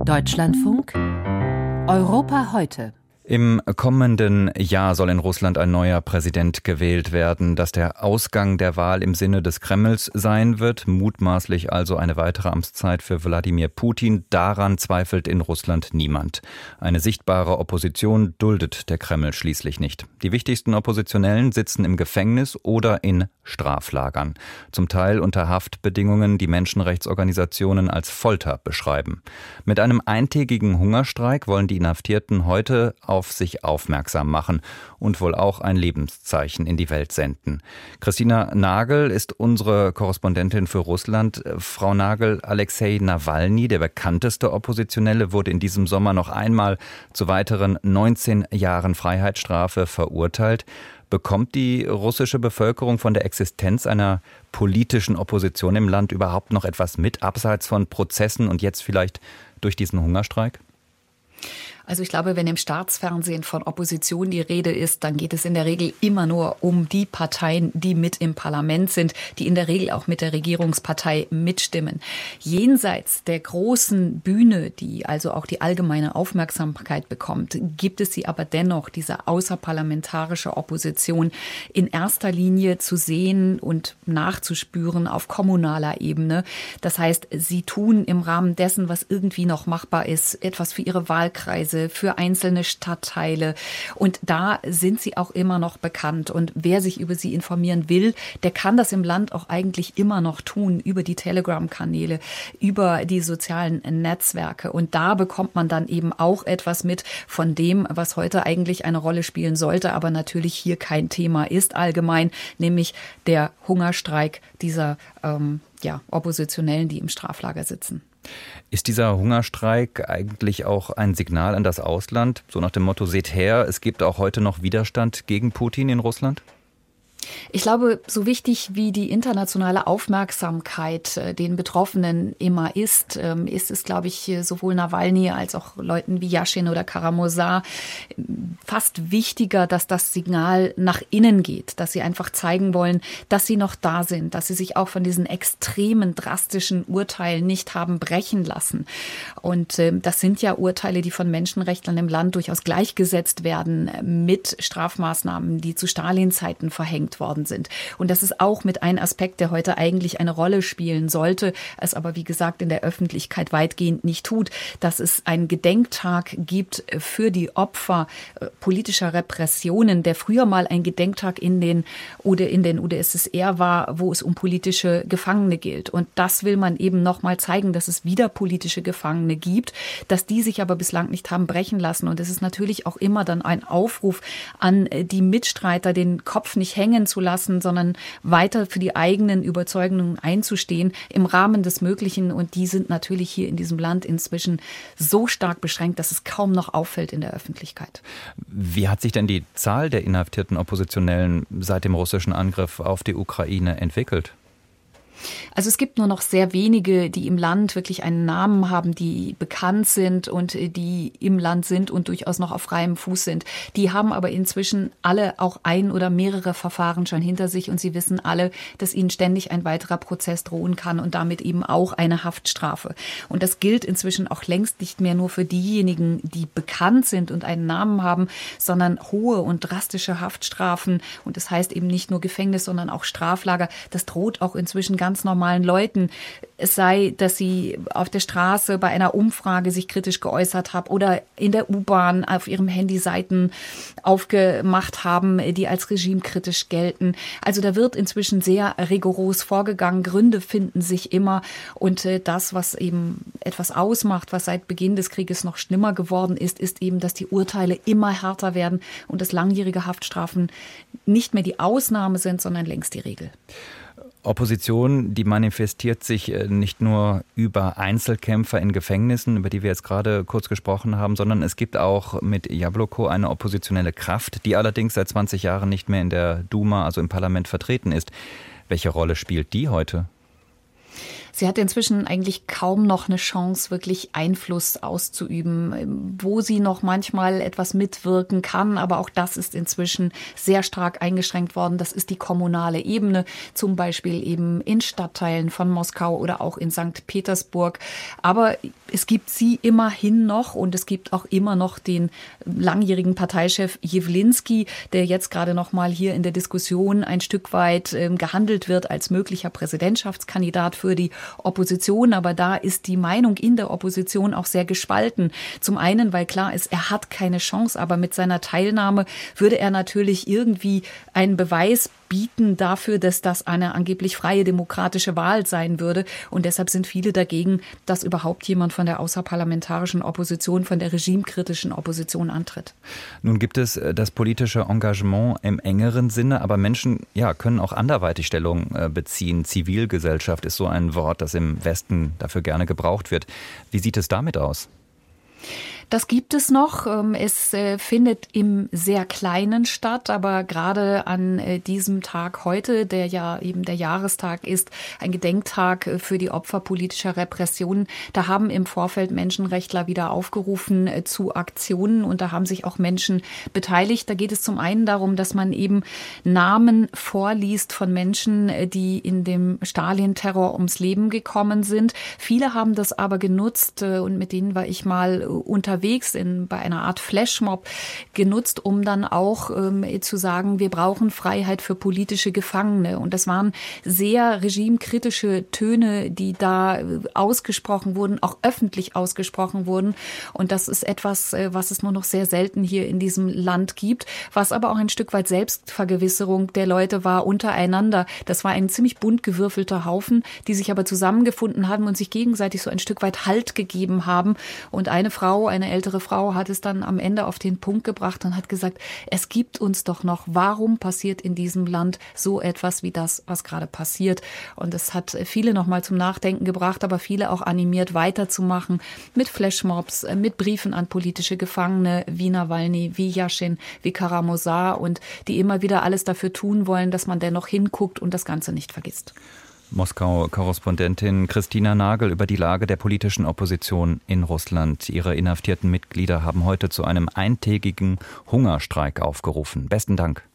Deutschlandfunk Europa heute. Im kommenden Jahr soll in Russland ein neuer Präsident gewählt werden. Dass der Ausgang der Wahl im Sinne des Kremls sein wird, mutmaßlich also eine weitere Amtszeit für Wladimir Putin, daran zweifelt in Russland niemand. Eine sichtbare Opposition duldet der Kreml schließlich nicht. Die wichtigsten Oppositionellen sitzen im Gefängnis oder in Straflagern. Zum Teil unter Haftbedingungen, die Menschenrechtsorganisationen als Folter beschreiben. Mit einem eintägigen Hungerstreik wollen die Inhaftierten heute auf sich aufmerksam machen und wohl auch ein Lebenszeichen in die Welt senden. Christina Nagel ist unsere Korrespondentin für Russland. Frau Nagel, Alexei Nawalny, der bekannteste Oppositionelle, wurde in diesem Sommer noch einmal zu weiteren 19 Jahren Freiheitsstrafe verurteilt. Bekommt die russische Bevölkerung von der Existenz einer politischen Opposition im Land überhaupt noch etwas mit, abseits von Prozessen und jetzt vielleicht durch diesen Hungerstreik? Also ich glaube, wenn im Staatsfernsehen von Opposition die Rede ist, dann geht es in der Regel immer nur um die Parteien, die mit im Parlament sind, die in der Regel auch mit der Regierungspartei mitstimmen. Jenseits der großen Bühne, die also auch die allgemeine Aufmerksamkeit bekommt, gibt es sie aber dennoch, diese außerparlamentarische Opposition, in erster Linie zu sehen und nachzuspüren auf kommunaler Ebene. Das heißt, sie tun im Rahmen dessen, was irgendwie noch machbar ist, etwas für ihre Wahlkreise, für einzelne Stadtteile. Und da sind sie auch immer noch bekannt. Und wer sich über sie informieren will, der kann das im Land auch eigentlich immer noch tun, über die Telegram-Kanäle, über die sozialen Netzwerke. Und da bekommt man dann eben auch etwas mit von dem, was heute eigentlich eine Rolle spielen sollte, aber natürlich hier kein Thema ist allgemein, nämlich der Hungerstreik dieser Oppositionellen, die im Straflager sitzen. Ist dieser Hungerstreik eigentlich auch ein Signal an das Ausland? So nach dem Motto, seht her, es gibt auch heute noch Widerstand gegen Putin in Russland? Ich glaube, so wichtig wie die internationale Aufmerksamkeit den Betroffenen immer ist es, glaube ich, sowohl Nawalny als auch Leuten wie Jaschin oder Karamurza fast wichtiger, dass das Signal nach innen geht, dass sie einfach zeigen wollen, dass sie noch da sind, dass sie sich auch von diesen extremen, drastischen Urteilen nicht haben brechen lassen. Und das sind ja Urteile, die von Menschenrechtlern im Land durchaus gleichgesetzt werden mit Strafmaßnahmen, die zu Stalin-Zeiten verhängt worden sind. Und das ist auch mit ein Aspekt, der heute eigentlich eine Rolle spielen sollte, es aber, wie gesagt, in der Öffentlichkeit weitgehend nicht tut, dass es einen Gedenktag gibt für die Opfer politischer Repressionen, der früher mal ein Gedenktag in den UdSSR war, wo es um politische Gefangene gilt. Und das will man eben nochmal zeigen, dass es wieder politische Gefangene gibt, dass die sich aber bislang nicht haben brechen lassen. Und es ist natürlich auch immer dann ein Aufruf an die Mitstreiter, den Kopf nicht hängen zu lassen, sondern weiter für die eigenen Überzeugungen einzustehen im Rahmen des Möglichen. Und die sind natürlich hier in diesem Land inzwischen so stark beschränkt, dass es kaum noch auffällt in der Öffentlichkeit. Wie hat sich denn die Zahl der inhaftierten Oppositionellen seit dem russischen Angriff auf die Ukraine entwickelt? Also es gibt nur noch sehr wenige, die im Land wirklich einen Namen haben, die bekannt sind und die im Land sind und durchaus noch auf freiem Fuß sind. Die haben aber inzwischen alle auch ein oder mehrere Verfahren schon hinter sich und sie wissen alle, dass ihnen ständig ein weiterer Prozess drohen kann und damit eben auch eine Haftstrafe. Und das gilt inzwischen auch längst nicht mehr nur für diejenigen, die bekannt sind und einen Namen haben, sondern hohe und drastische Haftstrafen. Und das heißt eben nicht nur Gefängnis, sondern auch Straflager. Das droht auch inzwischen ganz normalen Leuten, es sei, dass sie auf der Straße bei einer Umfrage sich kritisch geäußert haben oder in der U-Bahn auf ihrem Handy Seiten aufgemacht haben, die als regimekritisch gelten. Also da wird inzwischen sehr rigoros vorgegangen. Gründe finden sich immer. Und das, was eben etwas ausmacht, was seit Beginn des Krieges noch schlimmer geworden ist, ist eben, dass die Urteile immer härter werden und dass langjährige Haftstrafen nicht mehr die Ausnahme sind, sondern längst die Regel. Opposition, die manifestiert sich nicht nur über Einzelkämpfer in Gefängnissen, über die wir jetzt gerade kurz gesprochen haben, sondern es gibt auch mit Jabloko eine oppositionelle Kraft, die allerdings seit 20 Jahren nicht mehr in der Duma, also im Parlament, vertreten ist. Welche Rolle spielt die heute? Sie hat inzwischen eigentlich kaum noch eine Chance, wirklich Einfluss auszuüben, wo sie noch manchmal etwas mitwirken kann. Aber auch das ist inzwischen sehr stark eingeschränkt worden. Das ist die kommunale Ebene, zum Beispiel eben in Stadtteilen von Moskau oder auch in St. Petersburg. Aber es gibt sie immerhin noch und es gibt auch immer noch den langjährigen Parteichef Jawlinski, der jetzt gerade noch mal hier in der Diskussion ein Stück weit gehandelt wird als möglicher Präsidentschaftskandidat für die Opposition. Aber da ist die Meinung in der Opposition auch sehr gespalten. Zum einen, weil klar ist, er hat keine Chance, aber mit seiner Teilnahme würde er natürlich irgendwie einen Beweis bieten dafür, dass das eine angeblich freie demokratische Wahl sein würde. Und deshalb sind viele dagegen, dass überhaupt jemand von der außerparlamentarischen Opposition, von der regimekritischen Opposition antritt. Nun gibt es das politische Engagement im engeren Sinne, aber Menschen können auch anderweitig Stellung beziehen. Zivilgesellschaft ist so ein Wort, das im Westen dafür gerne gebraucht wird. Wie sieht es damit aus? Das gibt es noch. Es findet im sehr Kleinen statt, aber gerade an diesem Tag heute, der ja eben der Jahrestag ist, ein Gedenktag für die Opfer politischer Repressionen, da haben im Vorfeld Menschenrechtler wieder aufgerufen zu Aktionen und da haben sich auch Menschen beteiligt. Da geht es zum einen darum, dass man eben Namen vorliest von Menschen, die in dem Stalin-Terror ums Leben gekommen sind. Viele haben das aber genutzt und mit denen war ich mal unterwegs bei einer Art Flashmob genutzt, um dann auch zu sagen, wir brauchen Freiheit für politische Gefangene. Und das waren sehr regimekritische Töne, die da ausgesprochen wurden, auch öffentlich ausgesprochen wurden. Und das ist etwas, was es nur noch sehr selten hier in diesem Land gibt, was aber auch ein Stück weit Selbstvergewisserung der Leute war untereinander. Das war ein ziemlich bunt gewürfelter Haufen, die sich aber zusammengefunden haben und sich gegenseitig so ein Stück weit Halt gegeben haben. Und eine ältere Frau hat es dann am Ende auf den Punkt gebracht und hat gesagt, es gibt uns doch noch. Warum passiert in diesem Land so etwas wie das, was gerade passiert? Und es hat viele noch mal zum Nachdenken gebracht, aber viele auch animiert, weiterzumachen mit Flashmobs, mit Briefen an politische Gefangene wie Nawalny, wie Jaschin, wie Karamurza und die immer wieder alles dafür tun wollen, dass man dennoch hinguckt und das Ganze nicht vergisst. Moskau-Korrespondentin Christina Nagel über die Lage der politischen Opposition in Russland. Ihre inhaftierten Mitglieder haben heute zu einem eintägigen Hungerstreik aufgerufen. Besten Dank.